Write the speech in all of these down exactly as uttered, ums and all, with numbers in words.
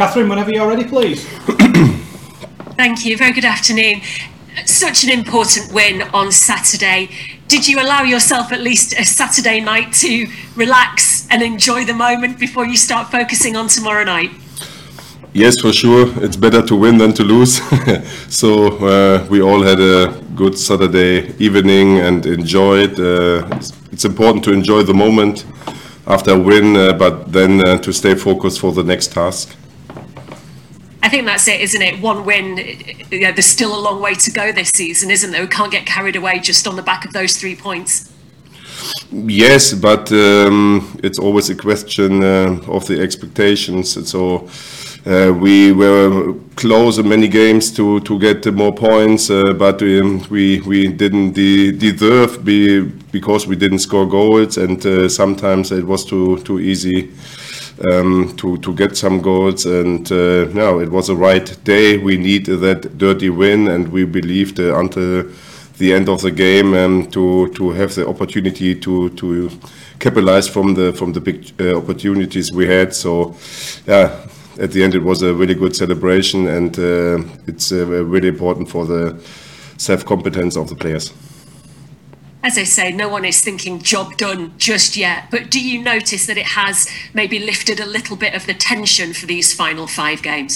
Catherine, whenever you're ready, please. Thank you. Very good afternoon. Such an important win on Saturday. Did you allow yourself at least a Saturday night to relax and enjoy the moment before you start focusing on tomorrow night? Yes, for sure. It's better to win than to lose. so uh, we all had a good Saturday evening and enjoyed. Uh, it's, it's important to enjoy the moment after a win, uh, but then uh, to stay focused for the next task. I think that's it, isn't it? One win, you know, there's still a long way to go this season, isn't there? We can't get carried away just on the back of those three points. Yes, but um, it's always a question uh, of the expectations. So uh, we were close in many games to, to get more points, uh, but um, we we didn't de- deserve be, because we didn't score goals, and uh, sometimes it was too too easy. Um, to, to get some goals, and uh, no, it was the right day. We need that dirty win, and we believed uh, until the end of the game um, to to have the opportunity to to capitalize from the from the big uh, opportunities we had. So, yeah, at the end it was a really good celebration, and uh, it's uh, really important for the self-competence of the players. As I say, no one is thinking job done just yet, but do you notice that it has maybe lifted a little bit of the tension for these final five games?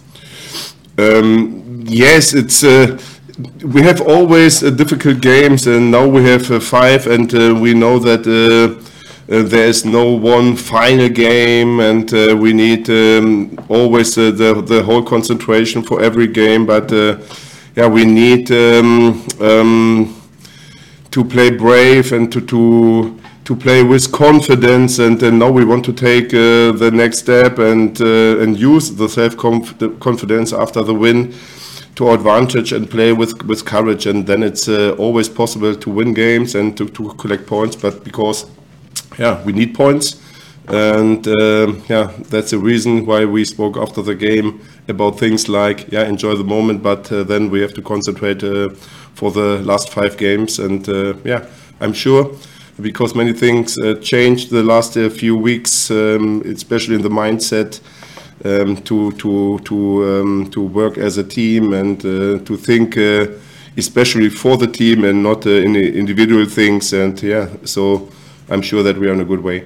Um, yes, it's uh, we have always uh, difficult games, and now we have uh, five, and uh, we know that uh, uh, there is no one final game, and uh, we need um, always uh, the the whole concentration for every game. But uh, yeah, we need. Um, um, to play brave and to to to play with confidence, and uh, now we want to take uh, the next step and uh, and use the self confidence after the win to our advantage and play with with courage, and then it's uh, always possible to win games and to, to collect points. But because yeah, we need points, and uh, yeah, that's the reason why we spoke after the game about things like yeah, enjoy the moment, but uh, then we have to concentrate uh, for the last five games. And uh, yeah, I'm sure because many things uh, changed the last uh, few weeks, um, especially in the mindset um, to to to um, to work as a team and uh, to think uh, especially for the team and not uh, in individual things. And yeah, so I'm sure that we are in a good way.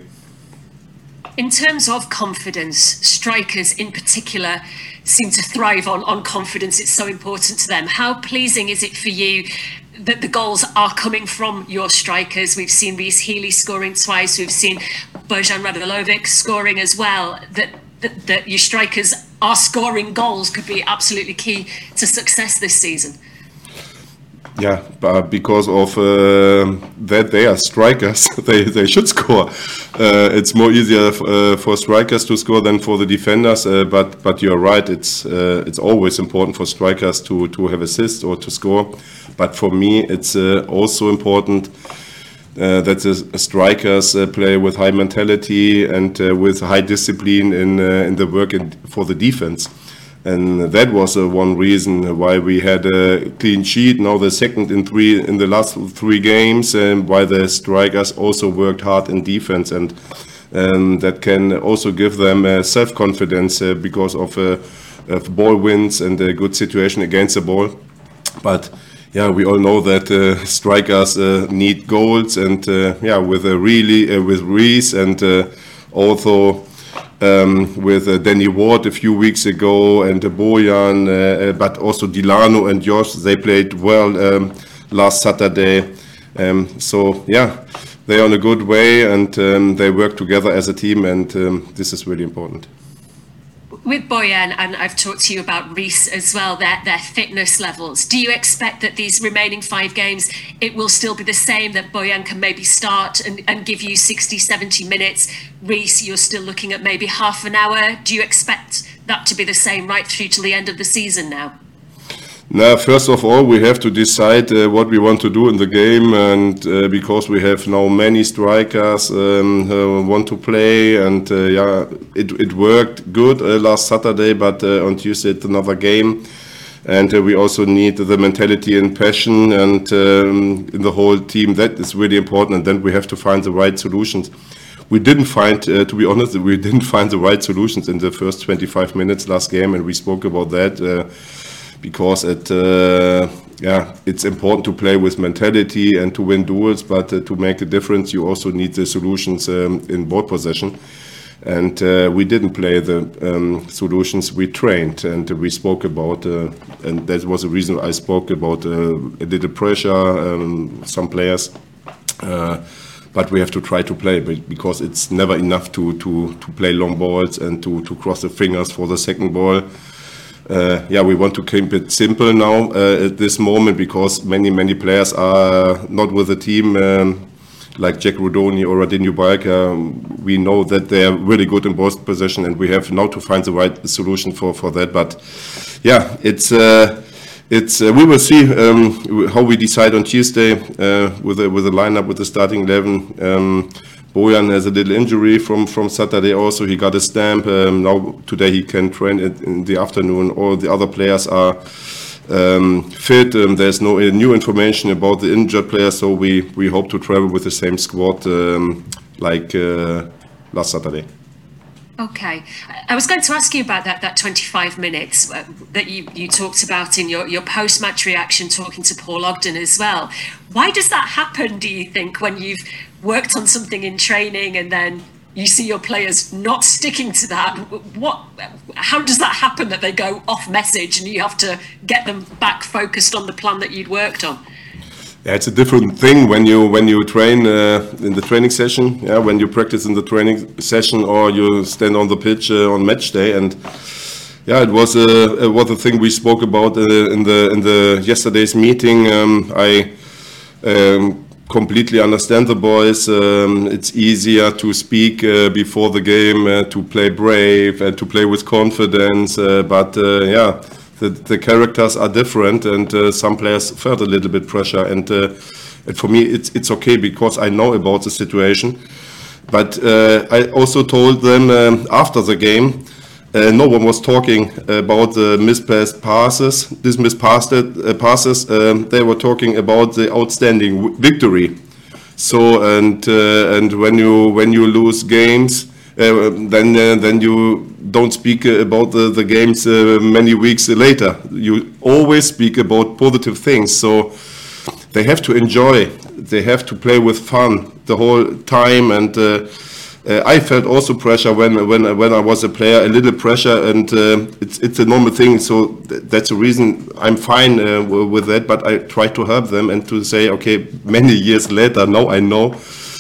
In terms of confidence, strikers in particular seem to thrive on, on confidence. It's so important to them. How pleasing is it for you that the goals are coming from your strikers? We've seen Reece Healy scoring twice. We've seen Bojan Radolovic scoring as well. That, that, that your strikers are scoring goals could be absolutely key to success this season. Yeah, but because of uh, that they are strikers, they, they should score. Uh, it's more easier f- uh, for strikers to score than for the defenders. Uh, but but you're right. It's uh, it's always important for strikers to to have assists or to score. But for me, it's uh, also important uh, that the strikers uh, play with high mentality and uh, with high discipline in uh, in the work in, for the defense. And that was uh, one reason why we had a clean sheet. Now the second in three in the last three games, and why the strikers also worked hard in defense, and um, that can also give them uh, self-confidence uh, because of, uh, of ball wins and a good situation against the ball. But yeah, we all know that uh, strikers uh, need goals, and uh, yeah, with a really uh, with Reece and uh, also. Um, with uh, Danny Ward a few weeks ago, and uh, Bojan, uh, but also Delano and Josh, they played well um, last Saturday. Um, so yeah, they're on a good way, and um, they work together as a team, and um, this is really important. With Bojan, and I've talked to you about Reece as well, their, their fitness levels. Do you expect that these remaining five games, it will still be the same, that Bojan can maybe start and, and give you sixty, seventy minutes? Reece, you're still looking at maybe half an hour. Do you expect that to be the same right through to the end of the season now? Now, first of all, we have to decide uh, what we want to do in the game, and uh, because we have now many strikers um, uh, want to play, and uh, yeah, it it worked good uh, last Saturday, but uh, on Tuesday it's another game, and uh, we also need the mentality and passion, and um, in the whole team that is really important, and then we have to find the right solutions. we didn't find, uh, to be honest, we didn't find the right solutions in the first twenty-five minutes last game, and we spoke about that uh, because it, uh, yeah, it's important to play with mentality and to win duels, but uh, to make a difference, you also need the solutions um, in ball possession. And uh, we didn't play the um, solutions we trained, and we spoke about, uh, and that was the reason I spoke about uh, a little pressure, um, some players. Uh, but we have to try to play, because it's never enough to, to, to play long balls and to, to cross the fingers for the second ball. Uh, yeah, we want to keep it simple now uh, at this moment, because many, many players are not with the team. Um, like Jack Rodoni or Radinho Balka, we know that they are really good in ball possession, and we have now to find the right solution for, for that. But yeah, it's uh, it's uh, we will see um, how we decide on Tuesday uh, with a, with a lineup with the starting eleven. Um, Bojan has a little injury from, from Saturday also. He got a stamp. Um, now today he can train it in the afternoon. All the other players are Um, fit. Um, there's no uh, new information about the injured players, so we, we hope to travel with the same squad um, like uh, last Saturday. Okay, I was going to ask you about that that twenty-five minutes that you, you talked about in your, your post-match reaction, talking to Paul Ogden as well. Why does that happen, do you think, when you've worked on something in training and then you see your players not sticking to that? What? How does that happen that they go off message and you have to get them back focused on the plan that you'd worked on? Yeah, it's a different thing when you when you train uh, in the training session. Yeah, when you practice in the training session, or you stand on the pitch uh, on match day. And yeah, it was a uh, uh, was a thing we spoke about uh, in the in the yesterday's meeting. Um, I. Um, completely understand the boys. Um, it's easier to speak uh, before the game, uh, to play brave and to play with confidence. Uh, but uh, yeah, the, the characters are different, and uh, some players felt a little bit pressure. And, uh, and for me, it's it's okay, because I know about the situation. But uh, I also told them um, after the game. Uh, no one was talking about the mispassed passes. This mispassed uh, passes. Um, they were talking about the outstanding w victory. So and uh, and when you when you lose games, uh, then uh, then you don't speak about the the games uh, many weeks later. You always speak about positive things. So they have to enjoy. They have to play with fun the whole time. And. Uh, Uh, I felt also pressure when when when I was a player, a little pressure, and uh, it's it's a normal thing. So th that's the reason I'm fine uh, with that. But I try to help them and to say, okay, many years later, now I know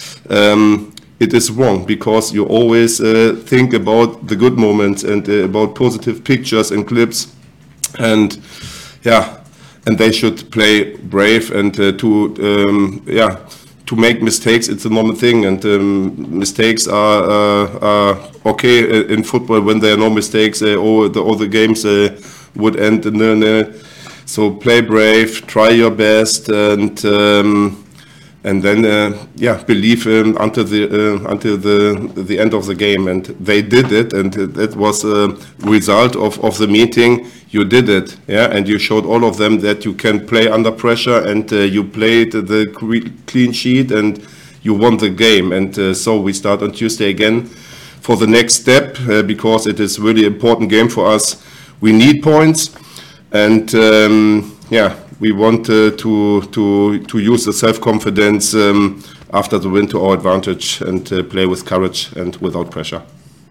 um, it is wrong, because you always uh, think about the good moments and uh, about positive pictures and clips, and yeah, and they should play brave and uh, to um, yeah. To make mistakes, it's a normal thing, and um, mistakes are, uh, are okay in football. When there are no mistakes, uh, all, the, all the games uh, would end in nil nil. So play brave, try your best, and um, and then uh, yeah, believe um, until the uh, until the the end of the game. And they did it, and that was a result of of the meeting. You did it, yeah, and you showed all of them that you can play under pressure, and uh, you played the clean sheet, and you won the game. And uh, so we start on Tuesday again for the next step, uh, because it is really important game for us. We need points, and um, yeah, we want uh, to to to use the self-confidence um, after the win to our advantage, and uh, play with courage and without pressure.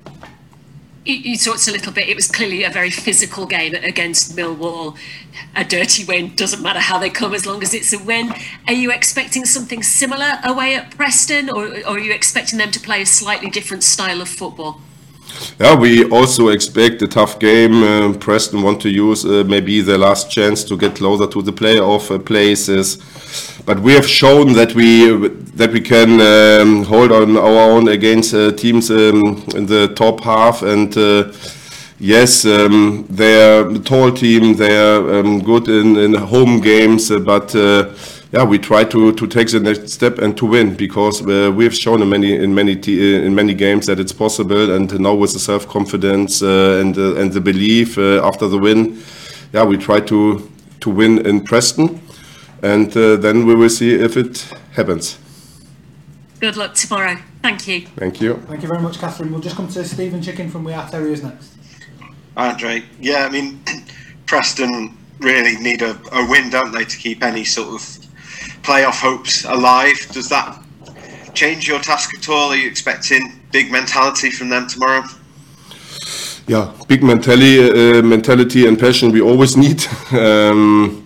You talked a little bit, it was clearly a very physical game against Millwall. A dirty win, doesn't matter how they come as long as it's a win. Are you expecting something similar away at Preston, or, or are you expecting them to play a slightly different style of football? Yeah, we also expect a tough game. Uh, Preston want to use uh, maybe their last chance to get closer to the playoff uh, places. But we have shown that we that we can um, hold on our own against uh, teams um, in the top half. And uh, yes, um, they're a tall team. They're um, good in, in home games, uh, but. Uh, Yeah, we try to, to take the next step and to win, because uh, we have shown in many in many t in many games that it's possible. And now with the self confidence uh, and uh, and the belief uh, after the win, yeah, we try to to win in Preston, and uh, then we will see if it happens. Good luck tomorrow. Thank you. Thank you. Thank you very much, Catherine. We'll just come to Stephen Chicken from We Are Terriers next. Andre, yeah, I mean, Preston really need a, a win, don't they, to keep any sort of playoff hopes alive. Does that change your task at all? Are you expecting big mentality from them tomorrow? Yeah, big mentality, uh, mentality and passion we always need. um,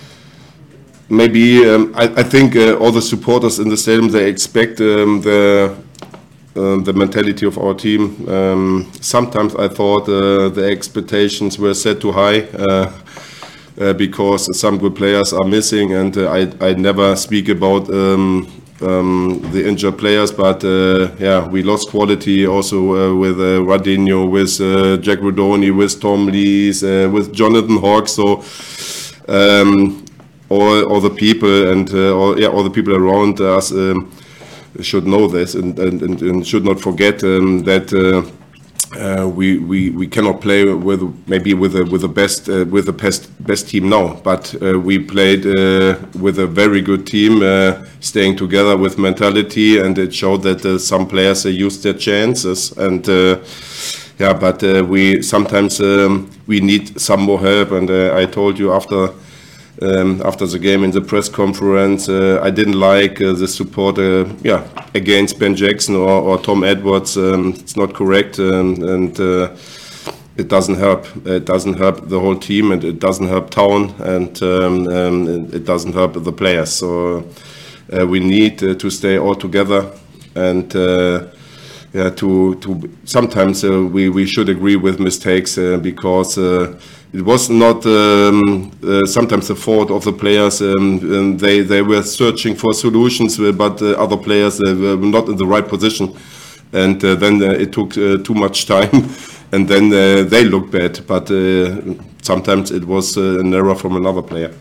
maybe um, I, I think uh, all the supporters in the stadium, they expect um, the uh, the mentality of our team. Um, sometimes I thought uh, the expectations were set too high. Uh, Uh, because some good players are missing, and uh, I, I never speak about um, um, the injured players, but uh, yeah, we lost quality also uh, with uh, Radinho, with uh, Jack Rodoni, with Tom Lees, uh, with Jonathan Hogg. So um, all, all the people and uh, all, yeah, all the people around us um, should know this and, and, and, and should not forget um, that. Uh, Uh, we, we we cannot play with maybe with the with the best uh, with the best best team now, but uh, we played uh, with a very good team, uh, staying together with mentality, and it showed that uh, some players uh, used their chances, and uh, yeah, but uh, we sometimes um, we need some more help, and uh, I told you after. Um, after the game in the press conference, uh, I didn't like uh, the support uh, yeah, against Ben Jackson or, or Tom Edwards. Um, it's not correct, um, and uh, it doesn't help. It doesn't help the whole team, and it doesn't help Town, and um, um, it doesn't help the players. So uh, we need uh, to stay all together, and uh, yeah, to to sometimes uh, we we should agree with mistakes uh, because. Uh, It was not um, uh, sometimes the fault of the players. Um, and they they were searching for solutions, uh, but uh, other players uh, were not in the right position, and uh, then uh, it took uh, too much time, and then uh, they looked bad. But uh, sometimes it was uh, an error from another player.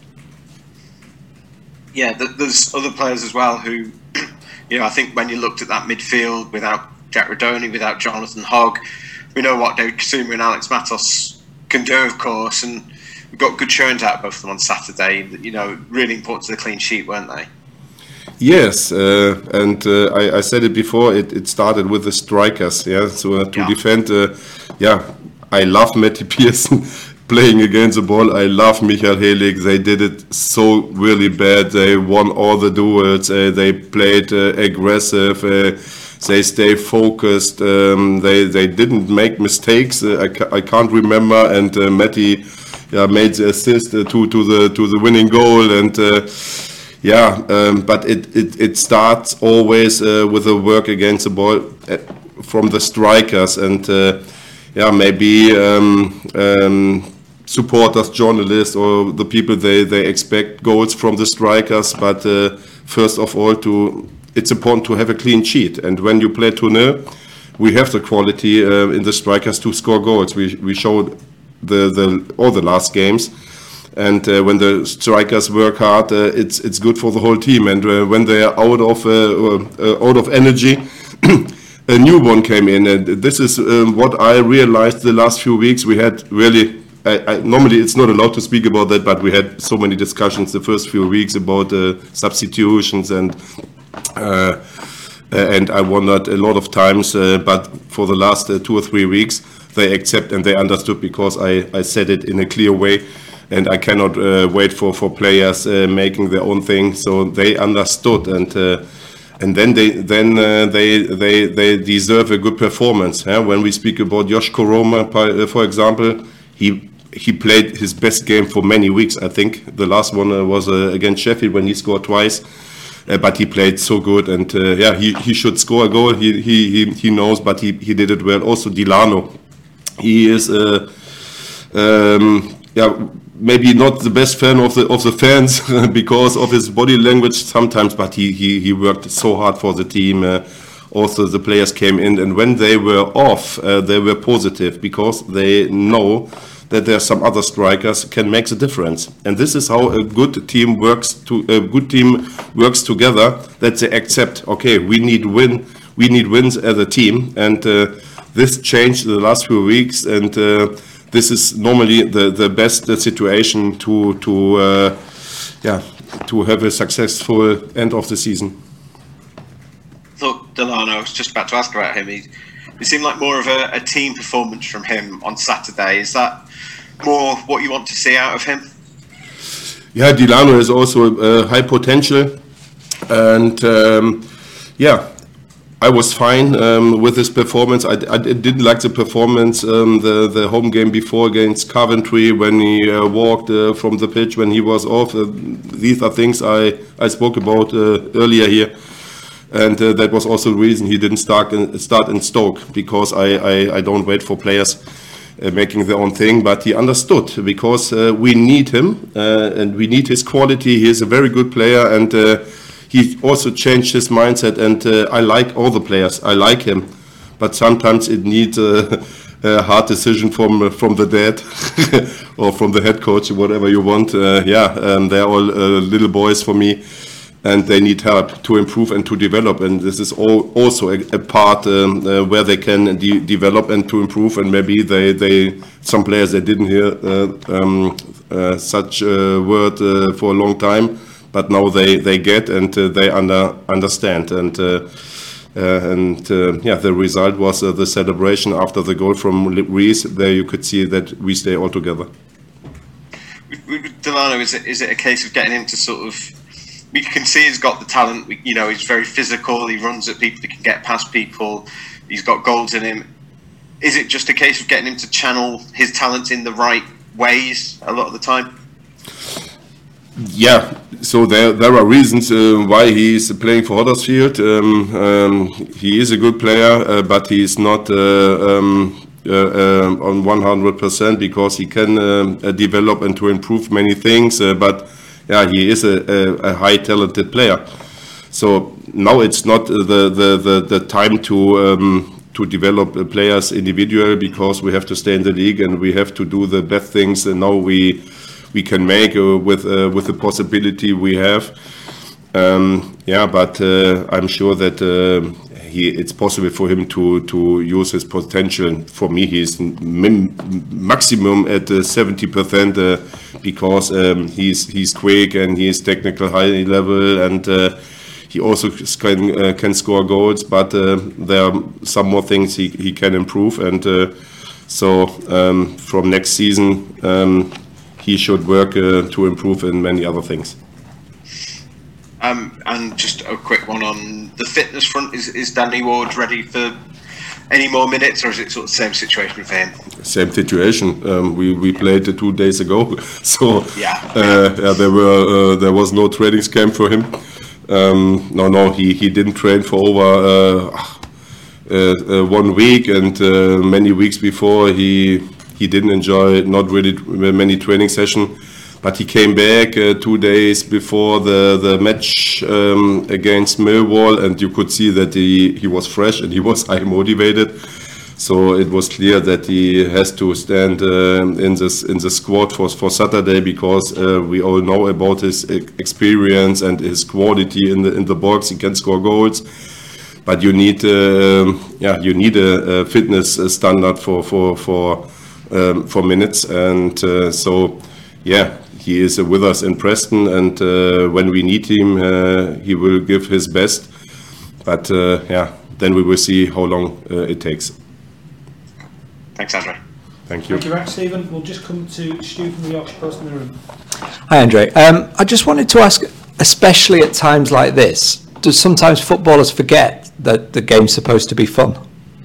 Yeah, there's other players as well who, you know, I think when you looked at that midfield without Jack Rodoni, without Jonathan Hogg, we know what David Kasuma and Alex Matos can do, of course, and we got good showings out of both of them on Saturday. You know, really important to the clean sheet, weren't they? Yes, uh, and uh, I, I said it before. It, it started with the strikers. Yeah, so uh, to Yeah. defend. Uh, yeah, I love Matty Pearson playing against the ball. I love Michael Helig. They did it so really bad. They won all the duels. Uh, they played uh, aggressive. Uh, They stay focused. Um, they they didn't make mistakes. Uh, I, ca I can't remember. And uh, Matty yeah, made the assist uh, to to the to the winning goal. And uh, yeah, um, but it, it it starts always uh, with the work against the ball uh, from the strikers. And uh, yeah, maybe um, um, supporters, journalists, or the people they they expect goals from the strikers. But uh, first of all, to it's important to have a clean sheet, and when you play two nil, we have the quality uh, in the strikers to score goals. We we showed the the all the last games, and uh, when the strikers work hard, uh, it's it's good for the whole team. And uh, when they are out of uh, uh, out of energy, a new one came in, and this is um, what I realized the last few weeks. We had really. I, I, normally it's not allowed to speak about that, but we had so many discussions the first few weeks about uh, substitutions and. Uh, and I wondered a lot of times, uh, but for the last uh, two or three weeks, they accept and they understood because I, I said it in a clear way, and I cannot uh, wait for, for players uh, making their own thing. So they understood, and uh, and then they then uh, they they they deserve a good performance. Yeah? When we speak about Josh Koroma, for example, he. He played his best game for many weeks. I think the last one uh, was uh, against Sheffield when he scored twice. Uh, but he played so good, and uh, yeah, he, he should score a goal. He he he, he knows, but he, he did it well. Also, Delano, he is uh, um, yeah maybe not the best fan of the of the fans because of his body language sometimes, but he he, he worked so hard for the team. Uh, also, the players came in, and when they were off, uh, they were positive because they know that there are some other strikers can make the difference, and this is how a good team works. To a good team works together. That they accept. Okay, we need win. We need wins as a team, and uh, this changed the last few weeks. And uh, this is normally the the best situation to to uh, yeah to have a successful end of the season. Look, Delano, I was just about to ask about him. He, it seemed like more of a, a team performance from him on Saturday. Is that more what you want to see out of him? Yeah, Delano is also uh, high potential, and um, yeah, I was fine um, with his performance. I, I didn't like the performance um, the the home game before against Coventry when he uh, walked uh, from the pitch when he was off. Uh, these are things I I spoke about uh, earlier here, and uh, that was also the reason he didn't start in, start in Stoke, because I, I, I don't wait for players uh, making their own thing, but he understood, because uh, we need him uh, and we need his quality. He is a very good player, and uh, he also changed his mindset, and uh, I like all the players. I like him, but sometimes it needs uh, a hard decision from uh, from the dad or from the head coach, whatever you want. Uh, yeah, um, they're all uh, little boys for me, and they need help to improve and to develop. And this is all also a, a part um, uh, where they can de develop and to improve. And maybe they they some players they didn't hear uh, um, uh, such a word uh, for a long time. But now they, they get and uh, they under, understand. And uh, uh, and uh, yeah, the result was uh, the celebration after the goal from Rees. There you could see that we stay all together. With Delano, is it, is it a case of getting him to sort of... We can see he's got the talent. We, you know, he's very physical. He runs at people. He can get past people. He's got goals in him. Is it just a case of getting him to channel his talents in the right ways a lot of the time? Yeah, so there there are reasons uh, why he is playing for Huddersfield. Um, um, he is a good player, uh, but he is not uh, um, uh, uh, on one hundred percent, because he can uh, develop and to improve many things. Uh, but yeah, he is a, a, a high talented player. So now it's not the the the, the time to. Um, to develop uh, players individually, because we have to stay in the league and we have to do the best things. And now we we can make uh, with uh, with the possibility we have. Um, yeah, but uh, I'm sure that uh, he it's possible for him to to use his potential. For me, he's min maximum at uh, seventy percent uh, because um, he's he's quick and he's technical high level, and uh, he also can uh, can score goals. But uh, there are some more things he he can improve, and uh, so um, from next season. Um, He should work uh, to improve in many other things. Um, and just a quick one on the fitness front. Is, is Danny Ward ready for any more minutes, or is it sort of the same situation for him? Same situation. Um, we we played uh, two days ago, so yeah, uh, yeah there were uh, there was no training camp for him. Um, no, no, he he didn't train for over uh, uh, uh, one week, and uh, many weeks before he. He didn't enjoy not really many training sessions, but he came back uh, two days before the the match um, against Millwall, and you could see that he he was fresh and he was high motivated. So it was clear that he has to stand uh, in this in the squad for for Saturday, because uh, we all know about his experience and his quality in the in the box. He can score goals. But you need, uh, yeah, you need a, a fitness standard for for for. Um, for minutes, and uh, so yeah, he is uh, with us in Preston, and uh, when we need him, uh, he will give his best. But uh, yeah, then we will see how long uh, it takes. Thanks, Andre. Thank you. Thank you, very much, Stephen. We'll just come to Stu from the Yorkshire Post in the room. Hi, Andre. Um, I just wanted to ask, especially at times like this, do sometimes footballers forget that the game's supposed to be fun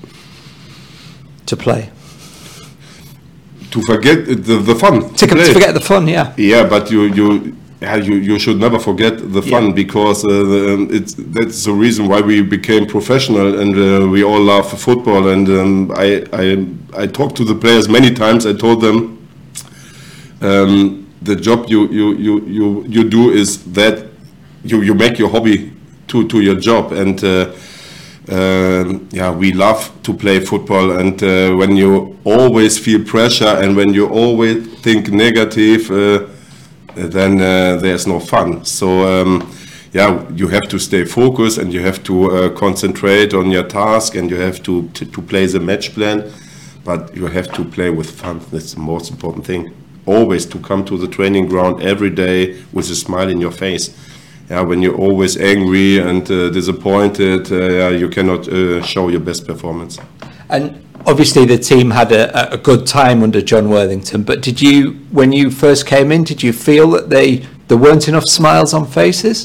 to play? To forget the, the fun. To, to, to forget the fun, yeah. Yeah, but you you yeah, you, you should never forget the fun, yeah. because uh, the, it's that's the reason why we became professional, and uh, we all love football. And um, I I I talked to the players many times. I told them um, the job you you you you you do is that you you make your hobby to to your job, and. Uh, Uh, yeah, we love to play football, and uh, when you always feel pressure and when you always think negative, uh, then uh, there's no fun. So um, yeah, you have to stay focused, and you have to uh, concentrate on your task, and you have to, to to play the match plan, but you have to play with fun. That's the most important thing. Always to come to the training ground every day with a smile in your face. yeah, when you're always angry and uh, disappointed, uh, yeah, you cannot uh, show your best performance. And obviously the team had a, a good time under John Worthington, but did you, when you first came in, did you feel that they there weren't enough smiles on faces?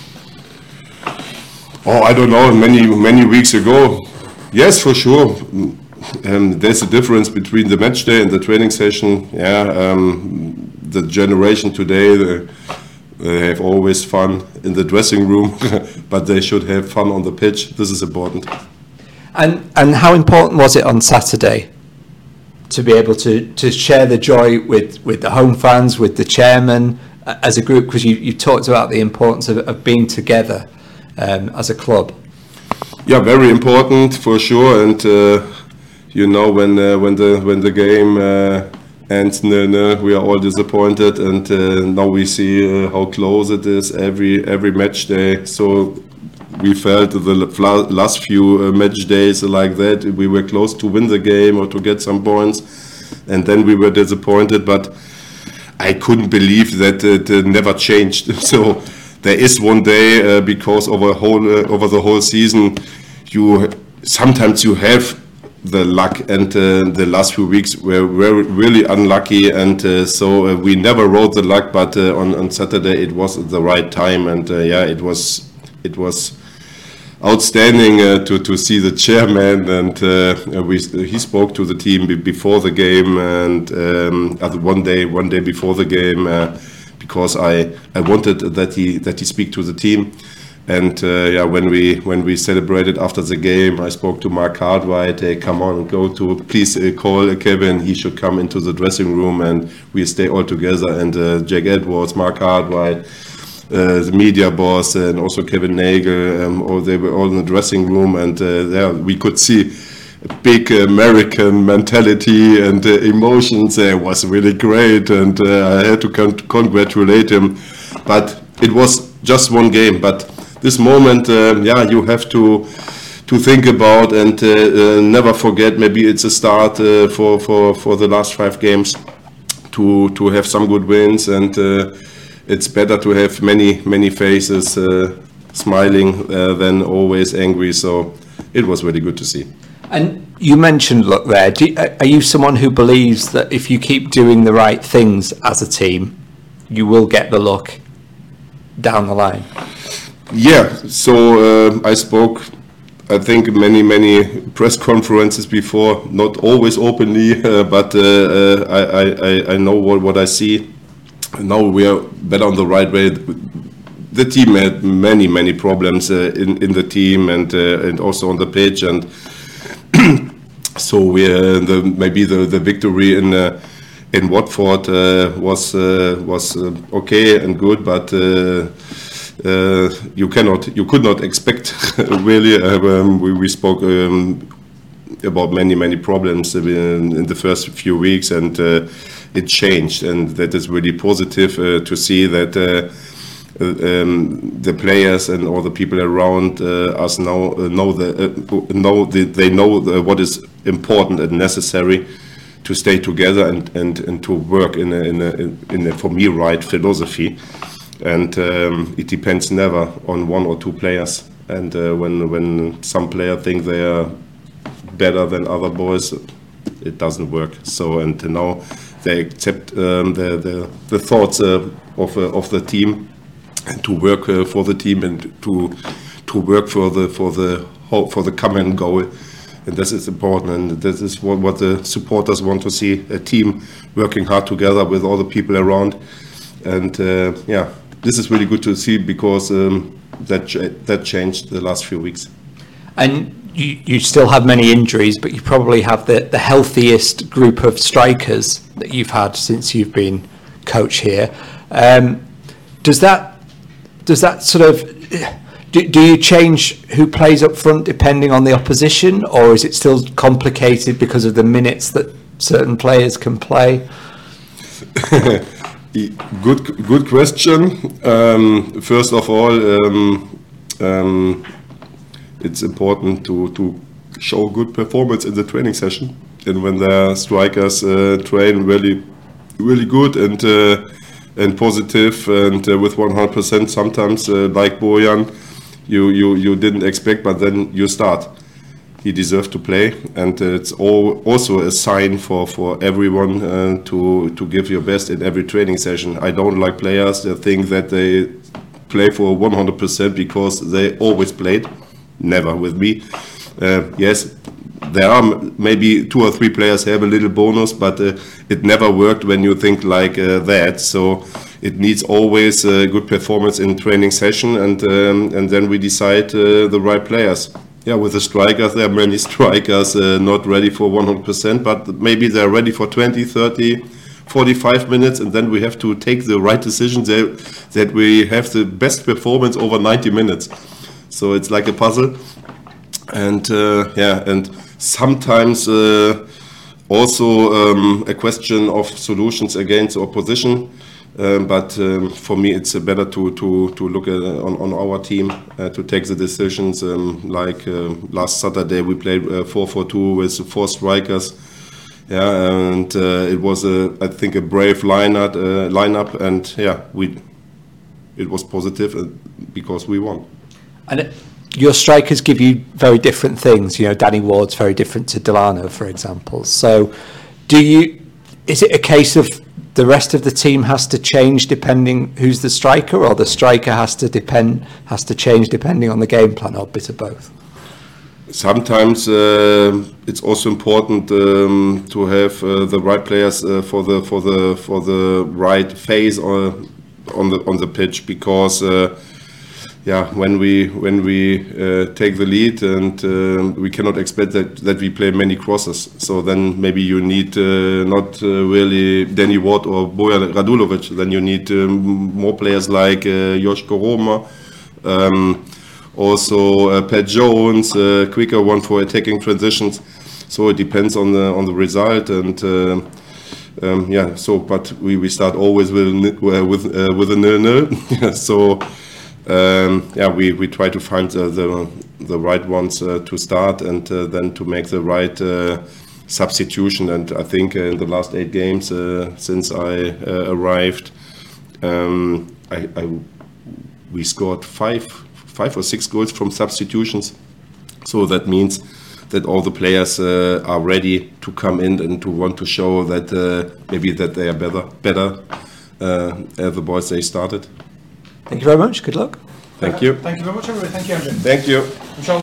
Oh, I don't know, many, many weeks ago. Yes, for sure. Um, there's a difference between the match day and the training session. Yeah, um, the generation today, they, they have always fun in the dressing room, but they should have fun on the pitch. This is important. And and how important was it on Saturday to be able to, to share the joy with, with the home fans, with the chairman, uh, as a group? Because you, you talked about the importance of, of being together um, as a club. Yeah, very important for sure. And uh, you know, when uh, when the when the game uh, ends, nil nil, we are all disappointed. And uh, now we see uh, how close it is every every match day. So we felt the last few uh, match days like that. We were close to win the game or to get some points, and then we were disappointed. But I couldn't believe that it uh, never changed. So there is one day uh, because over whole uh, over the whole season, you sometimes you have the luck, and uh, the last few weeks were, were really unlucky, and uh, so uh, we never rode the luck. But uh, on on Saturday it was the right time, and uh, yeah, it was it was outstanding uh, to to see the chairman, and uh, we he spoke to the team be before the game, and um, one day one day before the game. Uh, Because I, I wanted that he that he speak to the team, and uh, yeah, when we when we celebrated after the game, I spoke to Mark Cartwright. Hey, come on, go to please uh, call Kevin. He should come into the dressing room, and we stay all together. And uh, Jack Edwards, Mark Cartwright, uh, the media boss, and also Kevin Nagel. Um, all they were all in the dressing room, and uh, yeah, we could see big American mentality and uh, emotions. It uh, was really great, and uh, I had to con congratulate him. But it was just one game. But this moment, uh, yeah, you have to to think about and uh, uh, never forget. Maybe it's a start uh, for for for the last five games to to have some good wins, and uh, it's better to have many many faces uh, smiling uh, than always angry. So it was really good to see. And you mentioned luck there. Do, are you someone who believes that if you keep doing the right things as a team, you will get the luck down the line? Yeah, so uh, I spoke, I think, many, many press conferences before, not always openly, uh, but uh, uh, I, I, I know what, what I see. Now we are better on the right way. The team had many, many problems uh, in, in the team, and, uh, and also on the pitch. And so we uh, the maybe the, the victory in uh, in Watford uh, was uh, was uh, okay and good, but uh, uh, you cannot you could not expect really. Um, we, we spoke um, about many many problems in, in the first few weeks, and uh, it changed, and that is really positive uh, to see that. Uh, Uh, um, the players and all the people around uh, us now uh, know the uh, know the, they know the, what is important and necessary to stay together and, and, and to work in a, in a, in a for me right philosophy, and um, it depends never on one or two players, and uh, when when some player think they are better than other boys, it doesn't work. So and now they accept um, the, the the thoughts uh, of uh, of the team, and to work uh, for the team, and to to work for the for the for the common goal, and this is important, and this is what, what the supporters want to see: a team working hard together with all the people around, and uh, yeah, this is really good to see, because um, that ch that changed the last few weeks. And you, you still have many injuries, but you probably have the the healthiest group of strikers that you've had since you've been coach here. Um, does that Does that sort of, do, do you change who plays up front depending on the opposition, or is it still complicated because of the minutes that certain players can play? Good, good question. Um, first of all, um, um, it's important to, to show good performance in the training session, and when the strikers uh, train really, really good, and uh, and positive and uh, with one hundred percent. Sometimes, uh, like Bojan, you, you, you didn't expect, but then you start. He deserved to play, and uh, it's all also a sign for for everyone uh, to to give your best in every training session. I don't like players that think that they play for one hundred percent because they always played. Never with me. Uh, yes, there are maybe two or three players have a little bonus, but uh, it never worked when you think like uh, that. So it needs always a good performance in training session, and um, and then we decide uh, the right players. Yeah, with the strikers, there are many strikers uh, not ready for one hundred percent, but maybe they're ready for twenty, thirty, forty-five minutes, and then we have to take the right decision that, that we have the best performance over ninety minutes. So it's like a puzzle. And uh, yeah, and sometimes uh, also um, a question of solutions against opposition. Um, but um, for me, it's uh, better to to to look at, uh, on on our team uh, to take the decisions. Um, like uh, last Saturday, we played uh, four four two with four strikers. Yeah, and uh, it was a I think a brave lineup uh, lineup, and yeah, we it was positive uh, because we won. And it, your strikers give you very different things. You know, Danny Ward's very different to Delano, for example. So, do you? Is it a case of the rest of the team has to change depending who's the striker, or the striker has to depend has to change depending on the game plan, or a bit of both? Sometimes uh, it's also important um, to have uh, the right players uh, for the for the for the right phase on on the on the pitch, because uh, yeah, when we when we uh, take the lead, and uh, we cannot expect that that we play many crosses. So then maybe you need uh, not uh, really Danny Ward or Bojan Radulovic. Then you need um, more players like uh, Joško Roma, um, also uh, Pat Jones, uh, quicker one for attacking transitions. So it depends on the on the result, and uh, um, yeah. So but we, we start always with uh, with uh, with a nil nil. So. Um, yeah, we, we try to find uh, the the right ones uh, to start, and uh, then to make the right uh, substitution. And I think uh, in the last eight games uh, since I uh, arrived, um, I, I we scored five five or six goals from substitutions. So that means that all the players uh, are ready to come in and to want to show that uh, maybe that they are better better uh, as the boys they started. Thank you very much. Good luck. Thank you. Thank you very much, everybody. Thank you, Andrew. Thank you. Michelle.